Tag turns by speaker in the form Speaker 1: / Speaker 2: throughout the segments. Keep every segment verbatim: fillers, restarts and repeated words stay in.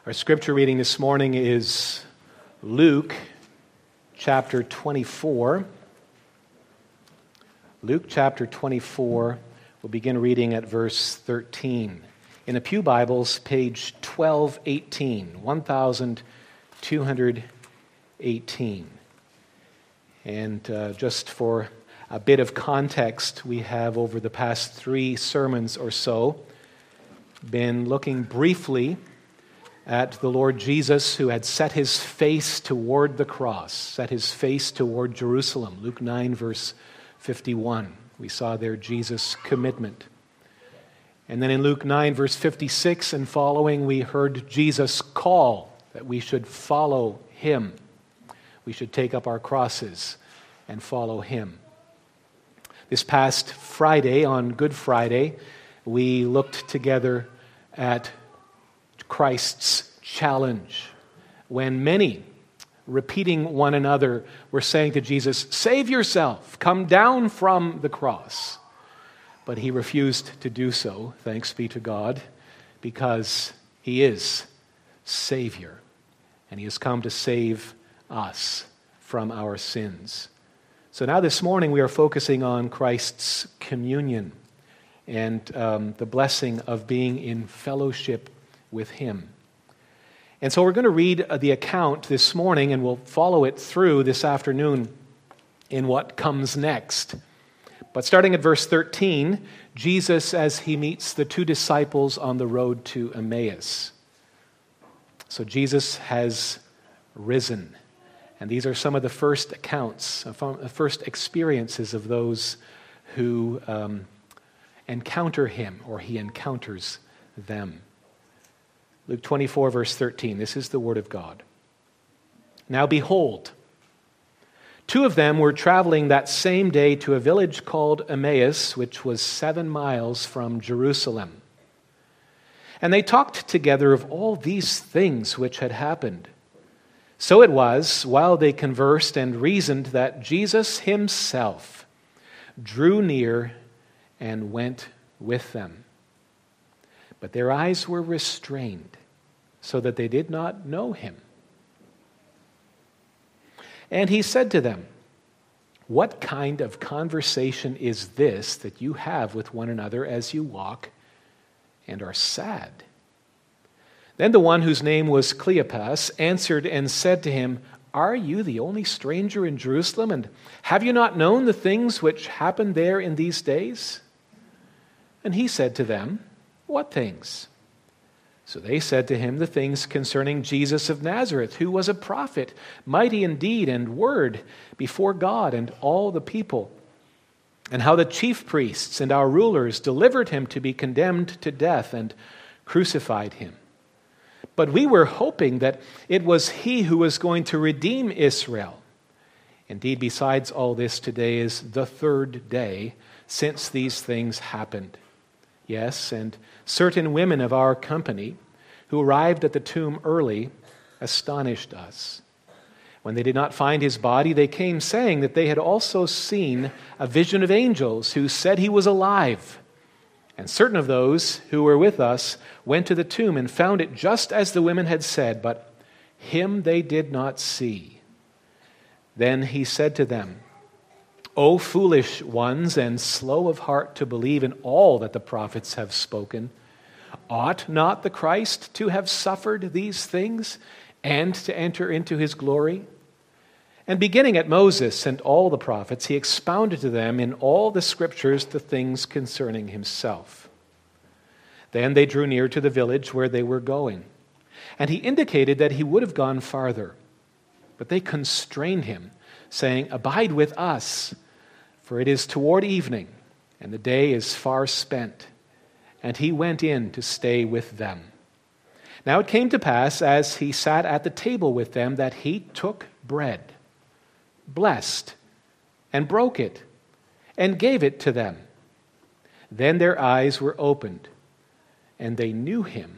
Speaker 1: Our scripture reading this morning is Luke chapter twenty-four. Luke chapter twenty-four, we'll begin reading at verse thirteen. In the Pew Bibles, page twelve eighteen, twelve eighteen. And uh, just for a bit of context, we have over the past three sermons or so been looking briefly at the Lord Jesus, who had set his face toward the cross, set his face toward Jerusalem. Luke nine, verse fifty-one. We saw there Jesus' commitment. And then in Luke nine, verse fifty-six and following, we heard Jesus' call that we should follow him. We should take up our crosses and follow him. This past Friday, on Good Friday, we looked together at Christ's challenge, when many, repeating one another, were saying to Jesus, "Save yourself, come down from the cross." But he refused to do so, thanks be to God, because he is Savior, and he has come to save us from our sins. So now this morning we are focusing on Christ's communion and um, the blessing of being in fellowship with him. And so we're going to read the account this morning, and we'll follow it through this afternoon in what comes next. But starting at verse thirteen, Jesus as he meets the two disciples on the road to Emmaus. So Jesus has risen. And these are some of the first accounts, the first experiences of those who um, encounter him, or he encounters them. Luke twenty-four, verse thirteen, this is the word of God. "Now behold, two of them were traveling that same day to a village called Emmaus, which was seven miles from Jerusalem. And they talked together of all these things which had happened. So it was, while they conversed and reasoned, that Jesus himself drew near and went with them. But their eyes were restrained, so that they did not know him. And he said to them, 'What kind of conversation is this that you have with one another as you walk and are sad?' Then the one whose name was Cleopas answered and said to him, 'Are you the only stranger in Jerusalem, and have you not known the things which happened there in these days?' And he said to them, 'What things?' So they said to him the things concerning Jesus of Nazareth, who was a prophet, mighty in deed and word before God and all the people, and how the chief priests and our rulers delivered him to be condemned to death and crucified him. But we were hoping that it was he who was going to redeem Israel. Indeed, besides all this, today is the third day since these things happened. Yes, and certain women of our company who arrived at the tomb early astonished us. When they did not find his body, they came saying that they had also seen a vision of angels who said he was alive. And certain of those who were with us went to the tomb and found it just as the women had said, but him they did not see. Then he said to them, 'O foolish ones, and slow of heart to believe in all that the prophets have spoken, ought not the Christ to have suffered these things and to enter into his glory?' And beginning at Moses and all the prophets, he expounded to them in all the scriptures the things concerning himself. Then they drew near to the village where they were going, and he indicated that he would have gone farther. But they constrained him, saying, 'Abide with us, for it is toward evening, and the day is far spent.' And he went in to stay with them. Now it came to pass, as he sat at the table with them, that he took bread, blessed, and broke it, and gave it to them. Then their eyes were opened, and they knew him,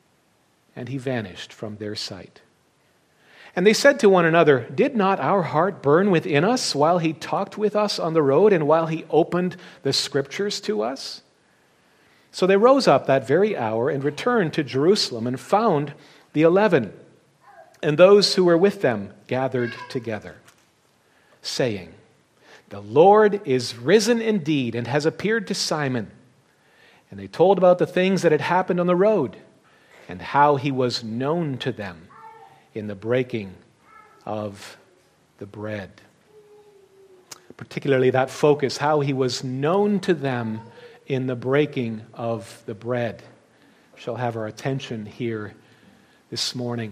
Speaker 1: and he vanished from their sight. And they said to one another, 'Did not our heart burn within us while he talked with us on the road, and while he opened the scriptures to us?' So they rose up that very hour and returned to Jerusalem and found the eleven and those who were with them gathered together, saying, "The Lord is risen indeed and has appeared to Simon." And they told about the things that had happened on the road and how he was known to them in the breaking of the bread. Particularly that focus, how he was known to them in the breaking of the bread, shall have our attention here this morning.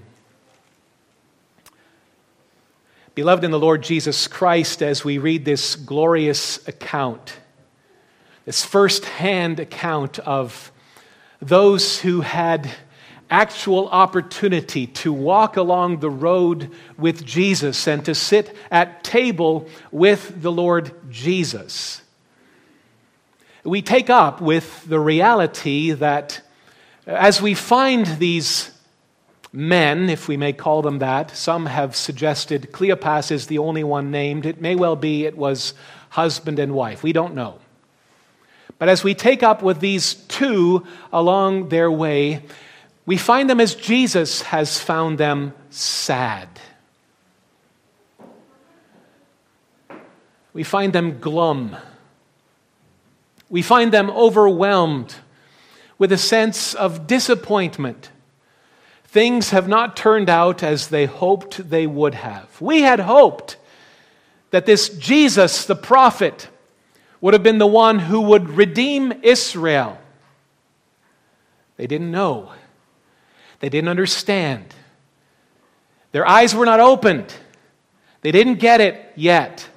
Speaker 1: Beloved in the Lord Jesus Christ, as we read this glorious account, this first-hand account of those who had actual opportunity to walk along the road with Jesus and to sit at table with the Lord Jesus, we take up with the reality that as we find these men, if we may call them that, some have suggested Cleopas is the only one named. It may well be it was husband and wife. We don't know. But as we take up with these two along their way, we find them as Jesus has found them sad. We find them glum. We find them overwhelmed with a sense of disappointment. Things have not turned out as they hoped they would have. We had hoped that this Jesus, the prophet, would have been the one who would redeem Israel. They didn't know. They didn't understand. Their eyes were not opened. They didn't get it yet.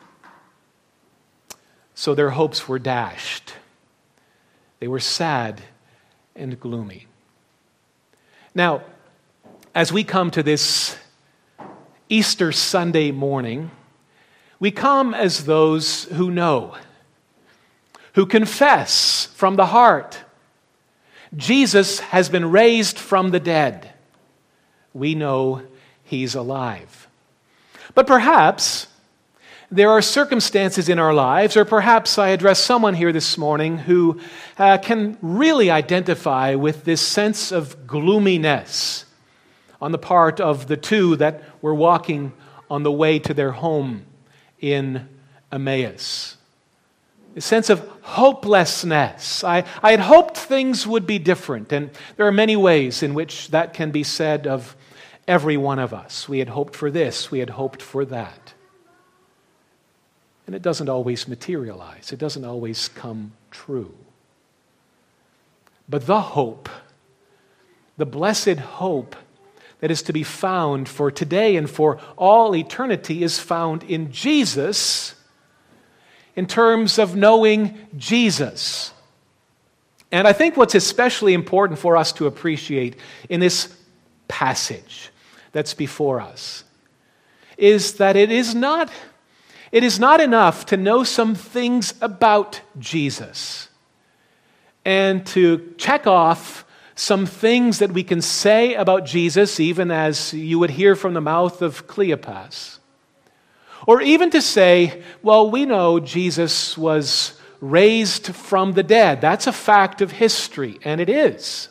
Speaker 1: So their hopes were dashed. They were sad and gloomy. Now, as we come to this Easter Sunday morning, we come as those who know, who confess from the heart, Jesus has been raised from the dead. We know he's alive. But perhaps there are circumstances in our lives, or perhaps I address someone here this morning who uh, can really identify with this sense of gloominess on the part of the two that were walking on the way to their home in Emmaus. A sense of hopelessness. I, I had hoped things would be different, and there are many ways in which that can be said of every one of us. We had hoped for this, we had hoped for that. And it doesn't always materialize. It doesn't always come true. But the hope, the blessed hope that is to be found for today and for all eternity is found in Jesus, in terms of knowing Jesus. And I think what's especially important for us to appreciate in this passage that's before us is that it is not It is not enough to know some things about Jesus and to check off some things that we can say about Jesus, even as you would hear from the mouth of Cleopas. Or even to say, well, we know Jesus was raised from the dead. That's a fact of history, and it is.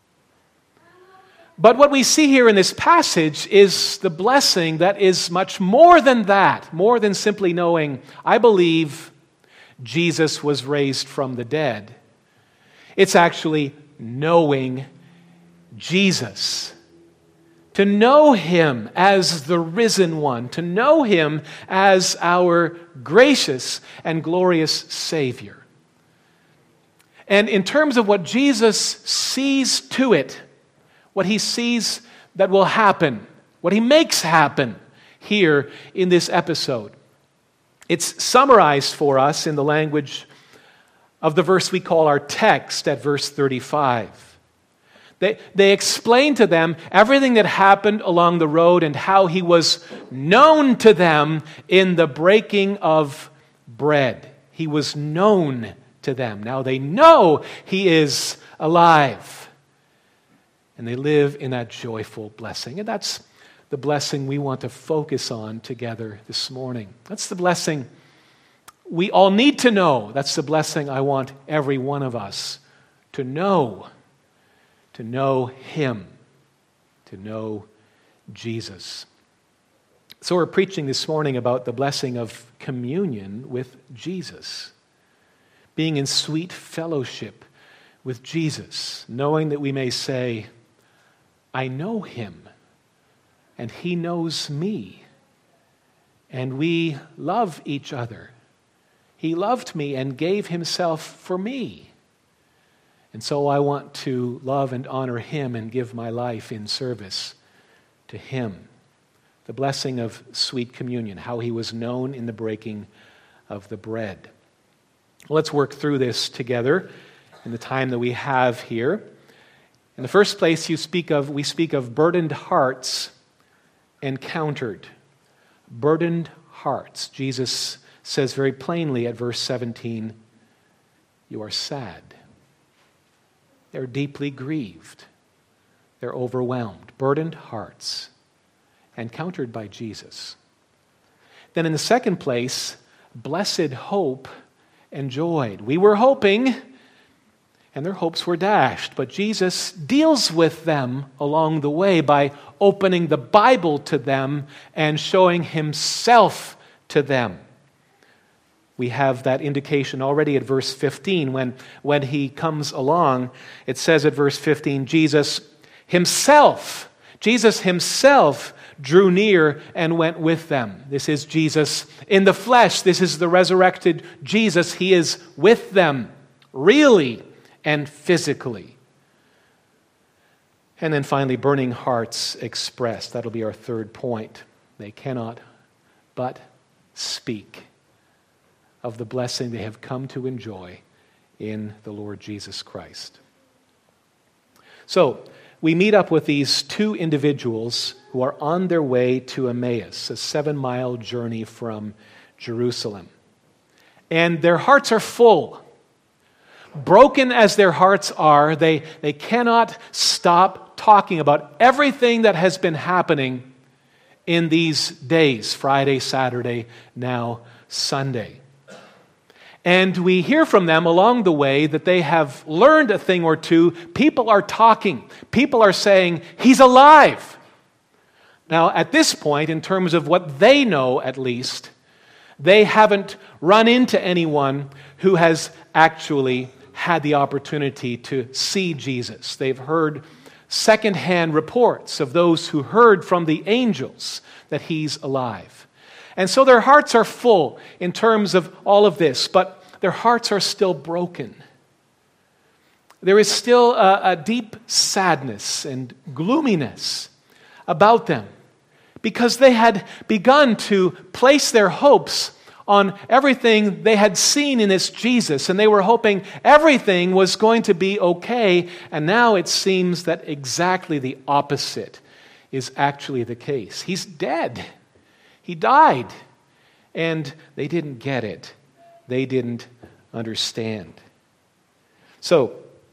Speaker 1: But what we see here in this passage is the blessing that is much more than that, more than simply knowing, I believe Jesus was raised from the dead. It's actually knowing Jesus. To know him as the risen one, to know him as our gracious and glorious Savior. And in terms of what Jesus sees to it, what he sees that will happen, what he makes happen here in this episode. It's summarized for us in the language of the verse we call our text at verse thirty-five. They, they explain to them everything that happened along the road and how he was known to them in the breaking of bread. He was known to them. Now they know he is alive. And they live in that joyful blessing. And that's the blessing we want to focus on together this morning. That's the blessing we all need to know. That's the blessing I want every one of us to know. To know him. to know Jesus. So we're preaching this morning about the blessing of communion with Jesus, being in sweet fellowship with Jesus, knowing that we may say, I know him, and he knows me, and we love each other. He loved me and gave himself for me. And so I want to love and honor him and give my life in service to him. The blessing of sweet communion, how he was known in the breaking of the bread. Let's work through this together in the time that we have here. In the first place, you speak of we speak of burdened hearts encountered. Burdened hearts. Jesus says very plainly at verse seventeen, you are sad. They're deeply grieved. They're overwhelmed. Burdened hearts encountered by Jesus. Then in the second place, blessed hope enjoyed. We were hoping, and their hopes were dashed. But Jesus deals with them along the way by opening the Bible to them and showing himself to them. We have that indication already at verse fifteen. When, when he comes along, it says at verse fifteen, Jesus himself, Jesus himself drew near and went with them. This is Jesus in the flesh. This is the resurrected Jesus. He is with them, really and physically. And then finally, burning hearts expressed. That'll be our third point. They cannot but speak of the blessing they have come to enjoy in the Lord Jesus Christ. So, we meet up with these two individuals who are on their way to Emmaus, a seven-mile journey from Jerusalem. And their hearts are full. Broken as their hearts are, they, they cannot stop talking about everything that has been happening in these days, Friday, Saturday, now Sunday. And we hear from them along the way that they have learned a thing or two. People are talking. People are saying, he's alive. Now, at this point, in terms of what they know at least, they haven't run into anyone who has actually had the opportunity to see Jesus. They've heard secondhand reports of those who heard from the angels that he's alive. And so their hearts are full in terms of all of this, but their hearts are still broken. There is still a, a deep sadness and gloominess about them because they had begun to place their hopes on everything they had seen in this Jesus, and they were hoping everything was going to be okay, and now it seems that exactly the opposite is actually the case. He's dead. He died, and they didn't get it. They didn't understand. So,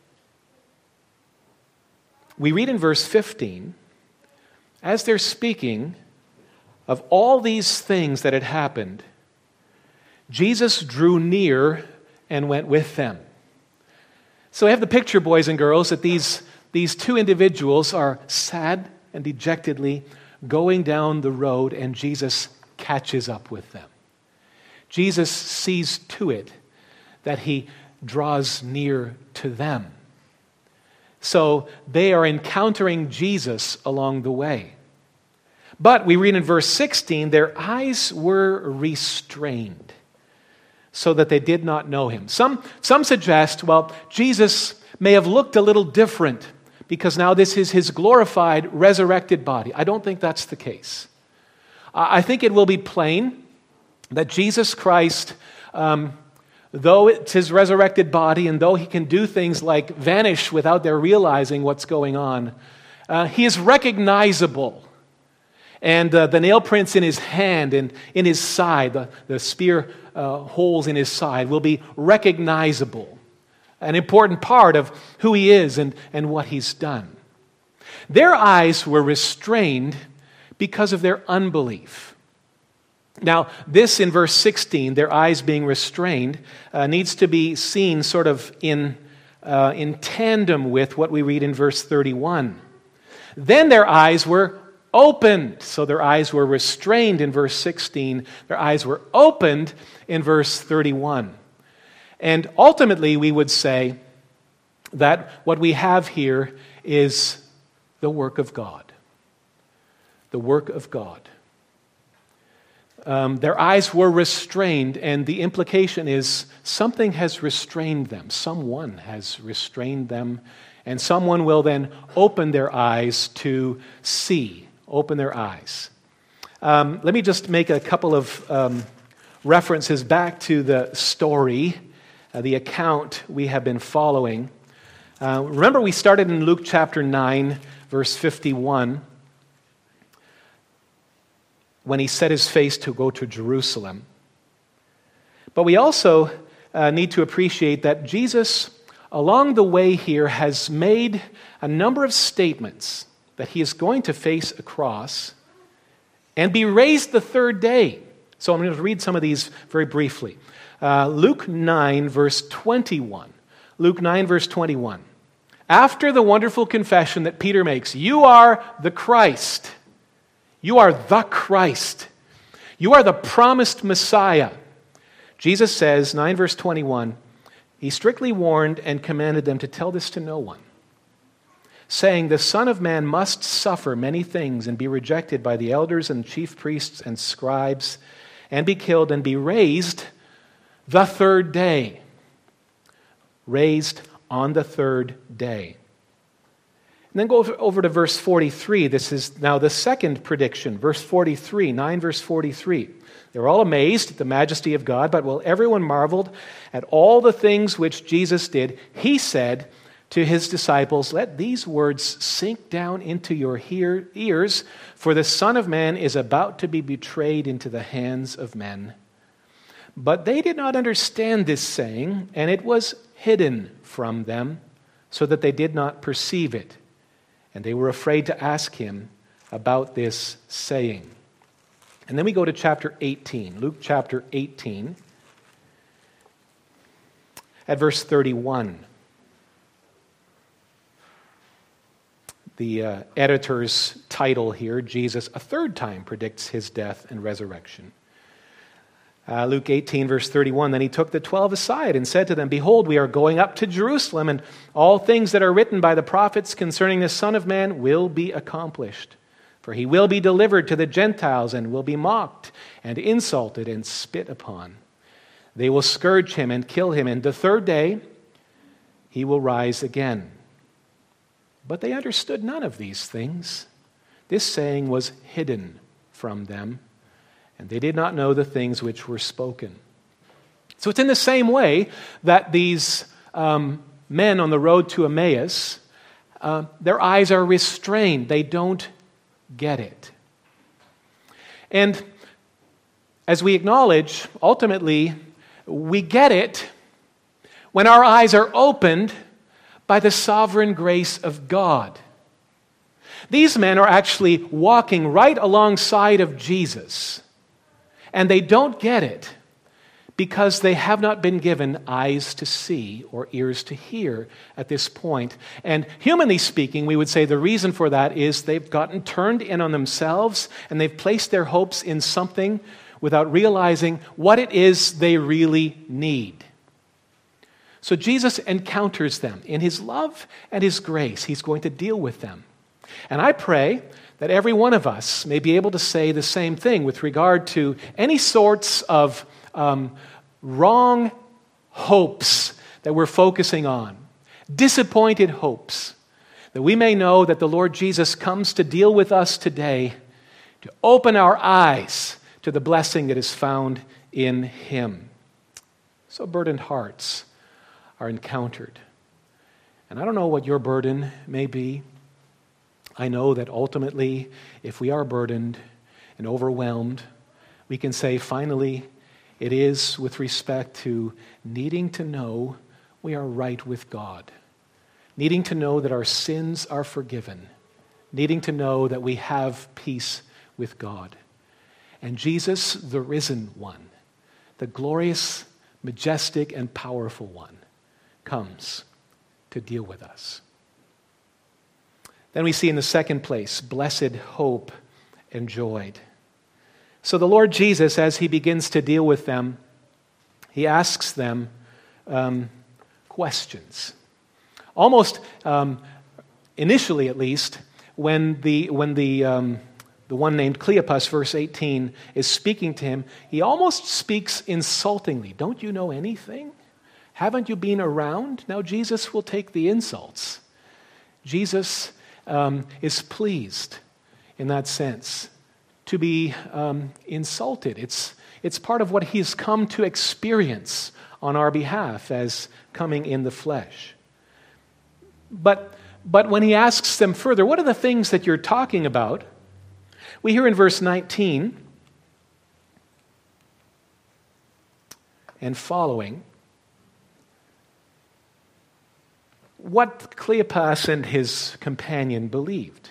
Speaker 1: we read in verse fifteen, as they're speaking of all these things that had happened, Jesus drew near and went with them. So I have the picture, boys and girls, that these, these two individuals are sad and dejectedly going down the road, and Jesus catches up with them. Jesus sees to it that he draws near to them. So they are encountering Jesus along the way. But we read in verse sixteen, their eyes were restrained so that they did not know him. Some, some suggest, well, Jesus may have looked a little different because now this is his glorified, resurrected body. I don't think that's the case. I think it will be plain that Jesus Christ, um, though it's his resurrected body and though he can do things like vanish without their realizing what's going on, uh, he is recognizable. And uh, the nail prints in his hand and in his side, the, the spear uh, holes in his side will be recognizable. An important part of who he is and, and what he's done. Their eyes were restrained because of their unbelief. Now, this in verse sixteen, their eyes being restrained, uh, needs to be seen sort of in, uh, in tandem with what we read in verse thirty-one. Then their eyes were opened. So their eyes were restrained in verse sixteen. Their eyes were opened in verse thirty-one. And ultimately, we would say that what we have here is the work of God. The work of God. Um, their eyes were restrained, and the implication is something has restrained them. Someone has restrained them, and someone will then open their eyes to see, open their eyes. Um, let me just make a couple of um, references back to the story, uh, the account we have been following. Uh, remember, we started in Luke chapter nine, verse fifty-one. When he set his face to go to Jerusalem. But we also uh, need to appreciate that Jesus, along the way here, has made a number of statements that he is going to face a cross and be raised the third day. So I'm going to read some of these very briefly. Uh, Luke nine, verse twenty-one. Luke nine, verse twenty-one. After the wonderful confession that Peter makes, "You are the Christ." You are the Christ. You are the promised Messiah. Jesus says, nine verse twenty-one, he strictly warned and commanded them to tell this to no one, saying, "The Son of Man must suffer many things and be rejected by the elders and chief priests and scribes and be killed and be raised the third day." Raised on the third day. And then go over to verse forty-three. This is now the second prediction. Verse forty-three, nine verse forty-three. They were all amazed at the majesty of God, but while everyone marveled at all the things which Jesus did, he said to his disciples, "Let these words sink down into your hear- ears, for the Son of Man is about to be betrayed into the hands of men." But they did not understand this saying, and it was hidden from them, so that they did not perceive it. And they were afraid to ask him about this saying. And then we go to chapter eighteen, Luke chapter eighteen, at verse thirty-one. The uh, editor's title here, Jesus a third time predicts his death and resurrection. Uh, Luke eighteen, verse thirty-one, "Then he took the twelve aside and said to them, 'Behold, we are going up to Jerusalem, and all things that are written by the prophets concerning the Son of Man will be accomplished. For he will be delivered to the Gentiles and will be mocked and insulted and spit upon. They will scourge him and kill him, and the third day he will rise again.' But they understood none of these things. This saying was hidden from them, and they did not know the things which were spoken." So it's in the same way that these um, men on the road to Emmaus, uh, their eyes are restrained. They don't get it. And as we acknowledge, ultimately, we get it when our eyes are opened by the sovereign grace of God. These men are actually walking right alongside of Jesus. And they don't get it because they have not been given eyes to see or ears to hear at this point. And humanly speaking, we would say the reason for that is they've gotten turned in on themselves and they've placed their hopes in something without realizing what it is they really need. So Jesus encounters them in his love and his grace. He's going to deal with them. And I pray that every one of us may be able to say the same thing with regard to any sorts of um, wrong hopes that we're focusing on, disappointed hopes, that we may know that the Lord Jesus comes to deal with us today, to open our eyes to the blessing that is found in him. So burdened hearts are encountered. And I don't know what your burden may be. I know that ultimately, if we are burdened and overwhelmed, we can say, finally, it is with respect to needing to know we are right with God, needing to know that our sins are forgiven, needing to know that we have peace with God. And Jesus, the risen one, the glorious, majestic, and powerful one, comes to deal with us. Then we see in the second place, blessed hope enjoyed. So the Lord Jesus, as he begins to deal with them, he asks them um, questions. Almost, um, initially at least, when the when the um, the one named Cleopas, verse eighteen, is speaking to him, he almost speaks insultingly. Don't you know anything? Haven't you been around? Now Jesus will take the insults. Jesus um, is pleased in that sense to be um, insulted. It's, it's part of what he's come to experience on our behalf as coming in the flesh. But, but when he asks them further, what are the things that you're talking about? We hear in verse nineteen and following what Cleopas and his companion believed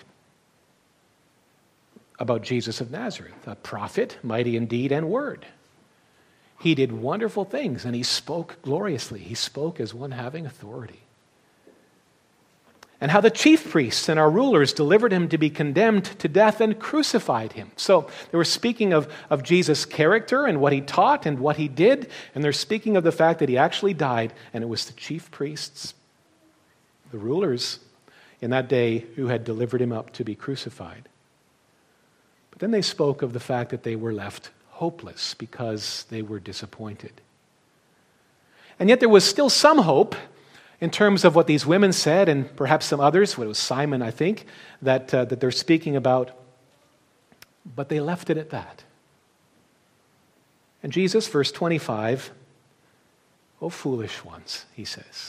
Speaker 1: about Jesus of Nazareth, a prophet, mighty in deed and word. He did wonderful things, and he spoke gloriously. He spoke as one having authority. And how the chief priests and our rulers delivered him to be condemned to death and crucified him. So they were speaking of, of Jesus' character and what he taught and what he did, and they're speaking of the fact that he actually died, and it was the chief priests, the rulers in that day, who had delivered him up to be crucified. But then they spoke of the fact that they were left hopeless because they were disappointed. And yet there was still some hope in terms of what these women said, and perhaps some others, what it was Simon, I think, that, uh, that they're speaking about. But they left it at that. And Jesus, verse twenty-five, "O foolish ones," he says.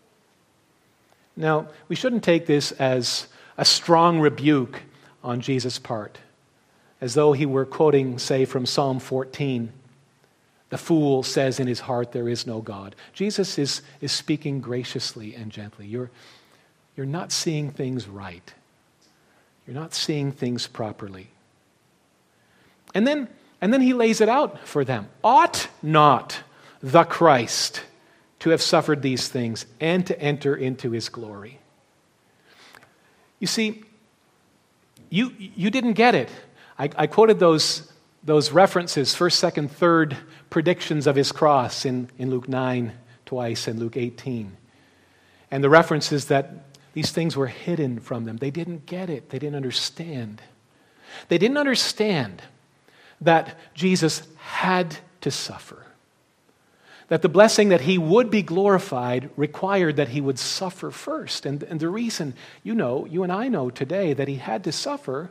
Speaker 1: Now, we shouldn't take this as a strong rebuke on Jesus' part, as though he were quoting, say, from Psalm fourteen. The fool says in his heart, there is no God. Jesus is, is speaking graciously and gently. You're, you're not seeing things right. You're not seeing things properly. And then, and then he lays it out for them. Ought not the Christ to have suffered these things and to enter into his glory? You see, you, you didn't get it. I, I quoted those, those references, first, second, third predictions of his cross in, in Luke nine twice and Luke eighteen. And the references that these things were hidden from them. They didn't get it. They didn't understand. They didn't understand that Jesus had to suffer. That the blessing that he would be glorified required that he would suffer first. And, and the reason, you know, you and I know today that he had to suffer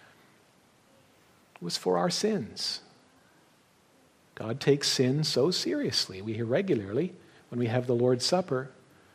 Speaker 1: was for our sins. God takes sin so seriously. We hear regularly when we have the Lord's Supper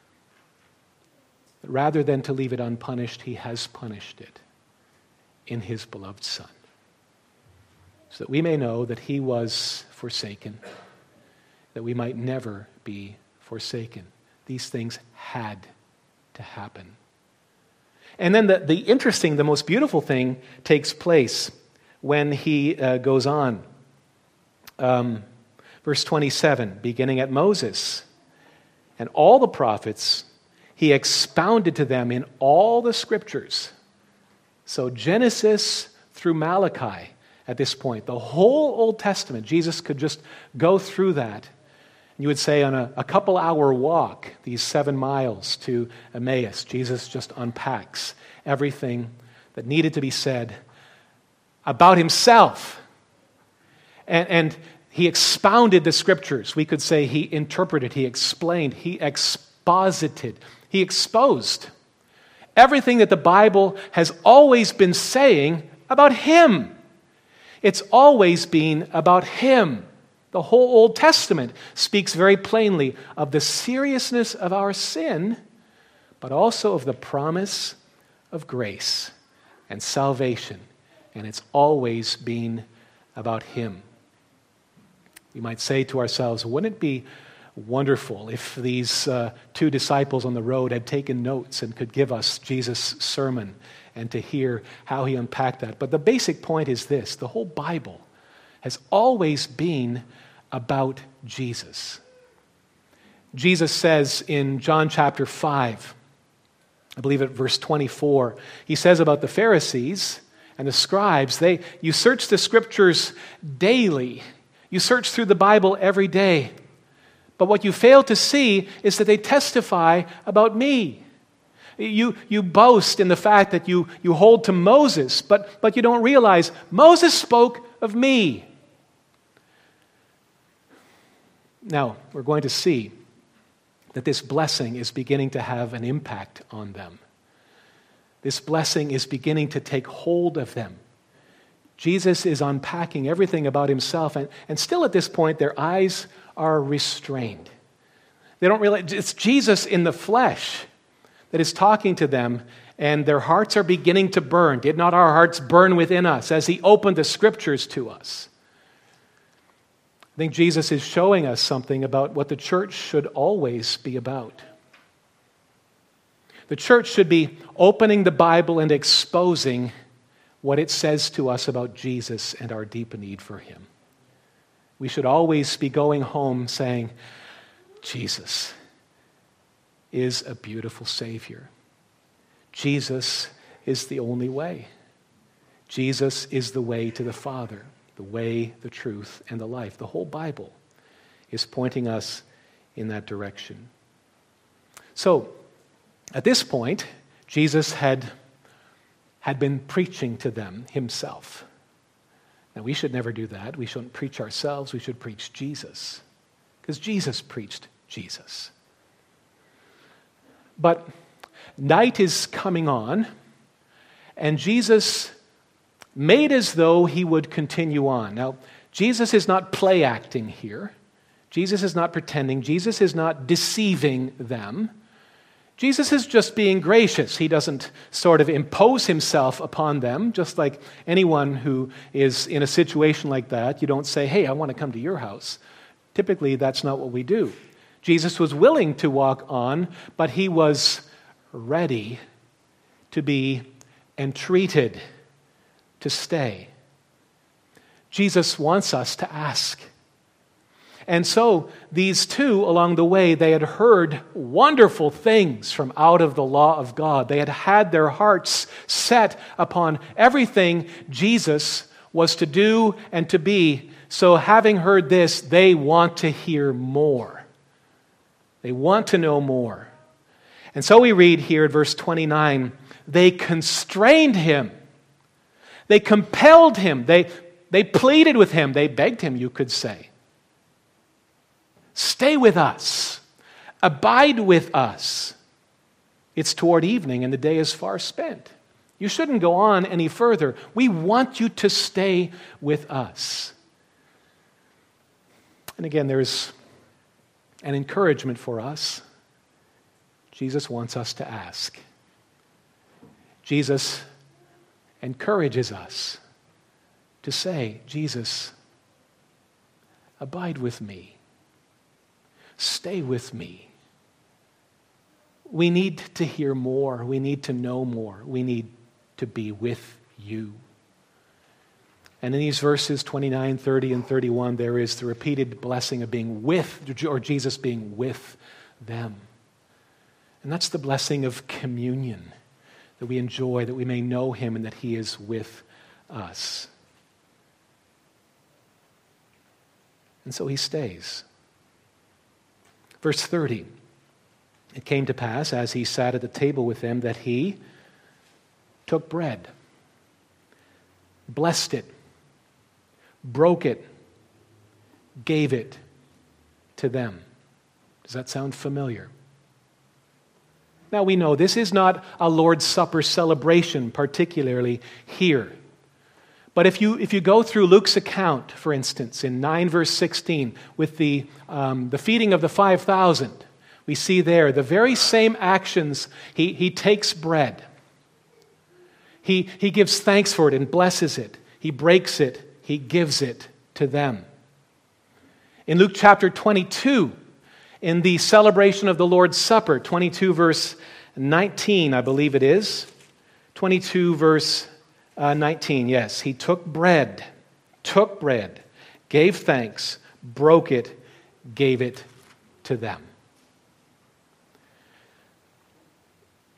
Speaker 1: that rather than to leave it unpunished, he has punished it in his beloved Son, so that we may know that he was forsaken, that we might never be forsaken. These things had to happen. And then the, the interesting, the most beautiful thing takes place when he uh, goes on. Um, verse twenty-seven, beginning at Moses and all the prophets, he expounded to them in all the scriptures. So Genesis through Malachi at this point, the whole Old Testament, Jesus could just go through that. You would say on a, a couple hour walk, these seven miles to Emmaus, Jesus just unpacks everything that needed to be said about himself. And, and he expounded the scriptures. We could say he interpreted, he explained, he exposited, he exposed everything that the Bible has always been saying about him. It's always been about him. The whole Old Testament speaks very plainly of the seriousness of our sin, but also of the promise of grace and salvation. And it's always been about him. We might say to ourselves, wouldn't it be wonderful if these uh, two disciples on the road had taken notes and could give us Jesus' sermon and to hear how he unpacked that? But the basic point is this: the whole Bible has always been about Jesus. Jesus says in John chapter five, I believe at verse twenty-four, he says about the Pharisees and the scribes, they, you search the scriptures daily. You search through the Bible every day. But what you fail to see is that they testify about me. You, you boast in the fact that you, you hold to Moses, but, but you don't realize Moses spoke of me. Now, we're going to see that this blessing is beginning to have an impact on them. This blessing is beginning to take hold of them. Jesus is unpacking everything about himself, and, and still at this point, their eyes are restrained. They don't realize it's Jesus in the flesh that is talking to them, and their hearts are beginning to burn. Did not our hearts burn within us as he opened the scriptures to us? I think Jesus is showing us something about what the church should always be about. The church should be opening the Bible and exposing what it says to us about Jesus and our deep need for him. We should always be going home saying, Jesus is a beautiful Savior. Jesus is the only way. Jesus is the way to the Father, the way, the truth, and the life. The whole Bible is pointing us in that direction. So, at this point, Jesus had, had been preaching to them himself. Now, we should never do that. We shouldn't preach ourselves. We should preach Jesus, because Jesus preached Jesus. But night is coming on, and Jesus made as though he would continue on. Now, Jesus is not play acting here. Jesus is not pretending. Jesus is not deceiving them. Jesus is just being gracious. He doesn't sort of impose himself upon them, just like anyone who is in a situation like that. You don't say, hey, I want to come to your house. Typically, that's not what we do. Jesus was willing to walk on, but he was ready to be entreated to stay. Jesus wants us to ask. And so these two, along the way, they had heard wonderful things from out of the law of God. They had had their hearts set upon everything Jesus was to do and to be. So having heard this, they want to hear more. They want to know more. And so we read here at verse twenty-nine, they constrained him. They compelled him. They, they pleaded with him. They begged him, you could say. Stay with us. Abide with us. It's toward evening and the day is far spent. You shouldn't go on any further. We want you to stay with us. And again, there's an encouragement for us. Jesus wants us to ask. Jesus encourages us to say, Jesus, abide with me. Stay with me. We need to hear more. We need to know more. We need to be with you. And in these verses twenty-nine, thirty, and thirty-one, there is the repeated blessing of being with, or Jesus being with them. And that's the blessing of communion that we enjoy, that we may know him and that he is with us. And so he stays. Verse thirty, it came to pass as he sat at the table with them that he took bread, blessed it, broke it, gave it to them. Does that sound familiar? Now we know this is not a Lord's Supper celebration, particularly here. But if you if you go through Luke's account, for instance, in nine verse sixteen, with the, um, the feeding of the five thousand, we see there the very same actions. He, he takes bread. He, he gives thanks for it and blesses it. He breaks it. He gives it to them. In Luke chapter twenty-two, in the celebration of the Lord's Supper, twenty-two verse nineteen, I believe it is. twenty-two verse uh, nineteen, yes. He took bread, took bread, gave thanks, broke it, gave it to them.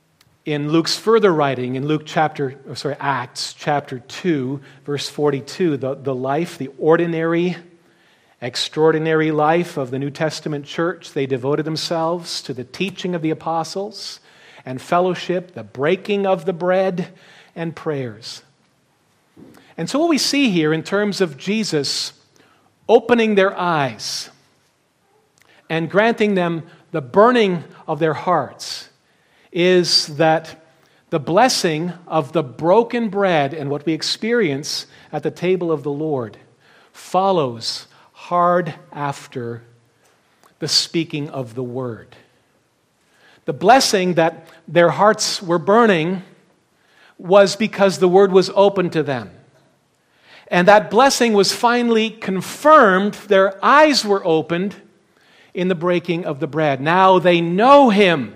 Speaker 1: in Luke's further writing, in Luke chapter, oh, sorry, Acts chapter two, verse forty-two, the, the life, the ordinary, extraordinary life of the New Testament church, they devoted themselves to the teaching of the apostles and fellowship, the breaking of the bread, and prayers. And so what we see here in terms of Jesus opening their eyes and granting them the burning of their hearts is that the blessing of the broken bread and what we experience at the table of the Lord follows hard after the speaking of the word. The blessing that their hearts were burning was because the word was open to them. And that blessing was finally confirmed. Their eyes were opened in the breaking of the bread. Now they know him.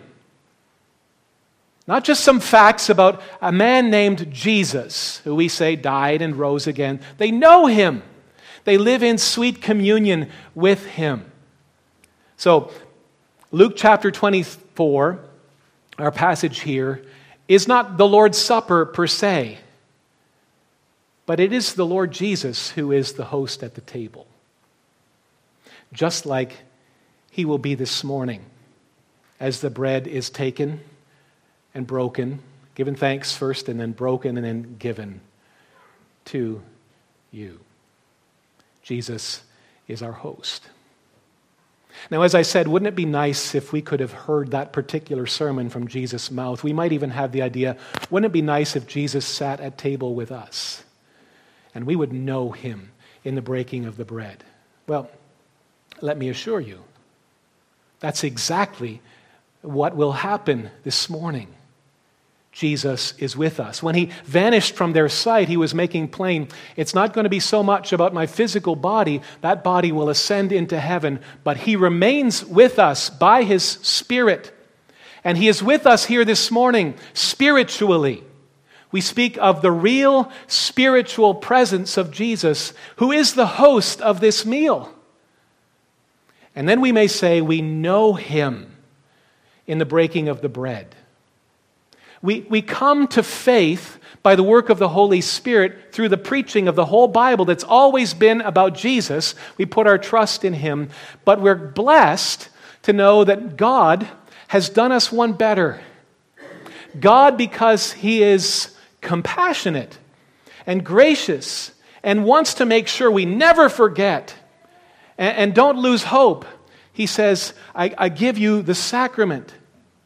Speaker 1: Not just some facts about a man named Jesus, who we say died and rose again. They know him. They live in sweet communion with him. So, Luke chapter twenty-four, our passage here, is not the Lord's Supper per se, but it is the Lord Jesus who is the host at the table. Just like he will be this morning as the bread is taken and broken, given thanks first and then broken and then given to you. Jesus is our host. Now, as I said, wouldn't it be nice if we could have heard that particular sermon from Jesus' mouth? We might even have the idea, wouldn't it be nice if Jesus sat at table with us and we would know him in the breaking of the bread? Well, let me assure you, that's exactly what will happen this morning. Jesus is with us. When he vanished from their sight, he was making plain, it's not going to be so much about my physical body. That body will ascend into heaven, but he remains with us by his Spirit. And he is with us here this morning spiritually. We speak of the real spiritual presence of Jesus, who is the host of this meal. And then we may say we know him in the breaking of the bread. We, we come to faith by the work of the Holy Spirit through the preaching of the whole Bible that's always been about Jesus. We put our trust in him, but we're blessed to know that God has done us one better. God, because he is compassionate and gracious and wants to make sure we never forget and, and don't lose hope, he says, I, I give you the sacrament,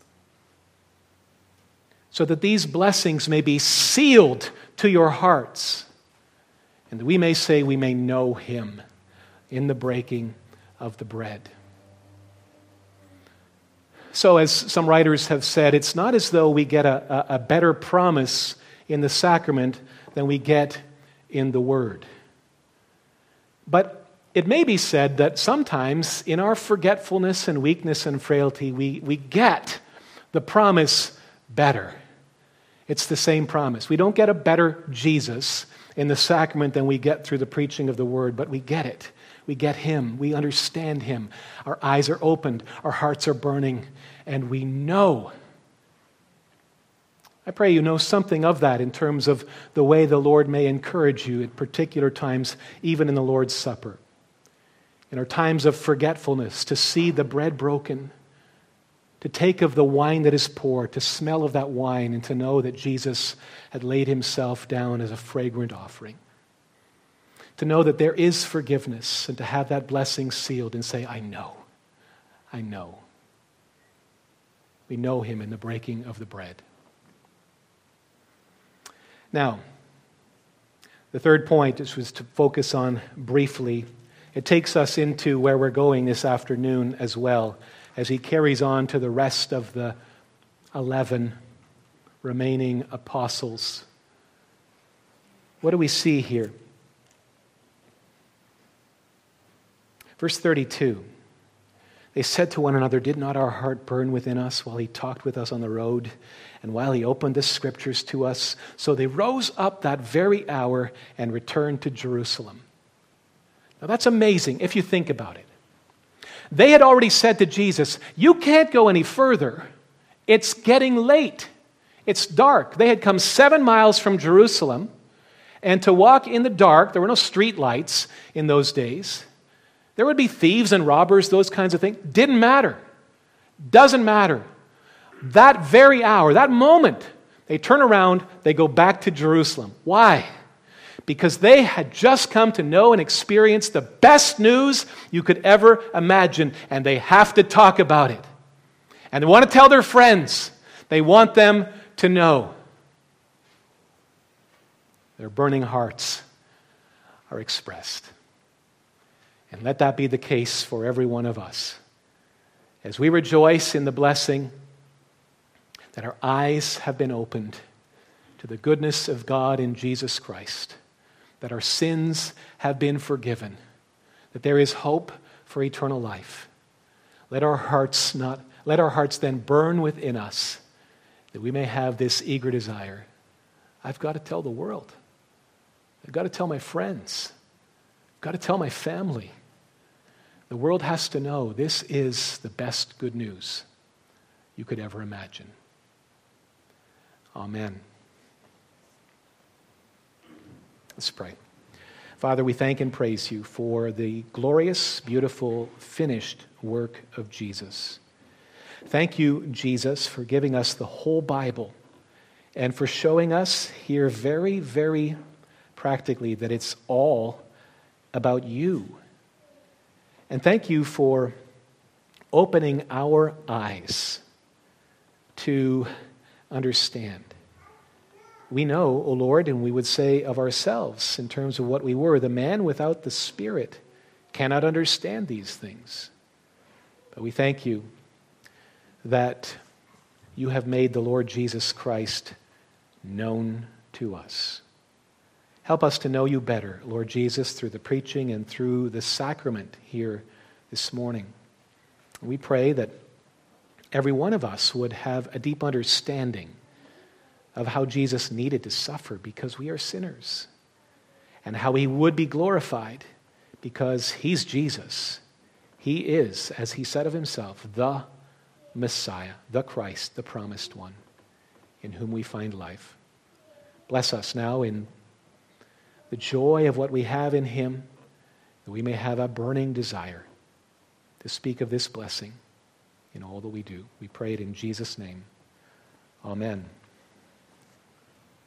Speaker 1: so that these blessings may be sealed to your hearts, and that we may say we may know him in the breaking of the bread. So, as some writers have said, it's not as though we get a, a better promise in the sacrament than we get in the word. But it may be said that sometimes in our forgetfulness and weakness and frailty, we, we get the promise better. It's the same promise. We don't get a better Jesus in the sacrament than we get through the preaching of the word, but we get it. We get him. We understand him. Our eyes are opened. Our hearts are burning. And we know. I pray you know something of that in terms of the way the Lord may encourage you at particular times, even in the Lord's Supper. In our times of forgetfulness, to see the bread broken, to take of the wine that is poured, to smell of that wine, and to know that Jesus had laid himself down as a fragrant offering. To know that there is forgiveness, and to have that blessing sealed and say, I know, I know. We know him in the breaking of the bread. Now, the third point, which was to focus on briefly, it takes us into where we're going this afternoon as well, as he carries on to the rest of the eleven remaining apostles. What do we see here? Verse thirty-two, they said to one another, did not our heart burn within us while he talked with us on the road and while he opened the scriptures to us? So they rose up that very hour and returned to Jerusalem. Now that's amazing if you think about it. They had already said to Jesus, you can't go any further. It's getting late. It's dark. They had come seven miles from Jerusalem, and to walk in the dark, there were no street lights in those days. There would be thieves and robbers, those kinds of things. Didn't matter. Doesn't matter. That very hour, that moment, they turn around, they go back to Jerusalem. Why? Because they had just come to know and experience the best news you could ever imagine, and they have to talk about it. And they want to tell their friends. They want them to know. Their burning hearts are expressed. And let that be the case for every one of us. As we rejoice in the blessing that our eyes have been opened to the goodness of God in Jesus Christ, that our sins have been forgiven, that there is hope for eternal life. Let our hearts not, let our hearts then burn within us, that we may have this eager desire. I've got to tell the world. I've got to tell my friends. I've got to tell my family. The world has to know this is the best good news you could ever imagine. Amen. Let's pray. Father, we thank and praise you for the glorious, beautiful, finished work of Jesus. Thank you, Jesus, for giving us the whole Bible and for showing us here very, very practically that it's all about you. And thank you for opening our eyes to understand. We know, O Lord, and we would say of ourselves in terms of what we were, the man without the Spirit cannot understand these things. But we thank you that you have made the Lord Jesus Christ known to us. Help us to know you better, Lord Jesus, through the preaching and through the sacrament here this morning. We pray that every one of us would have a deep understanding of how Jesus needed to suffer because we are sinners, and how he would be glorified because he's Jesus. He is, as he said of himself, the Messiah, the Christ, the promised one, in whom we find life. Bless us now in the joy of what we have in him, that we may have a burning desire to speak of this blessing in all that we do. We pray it in Jesus' name. Amen.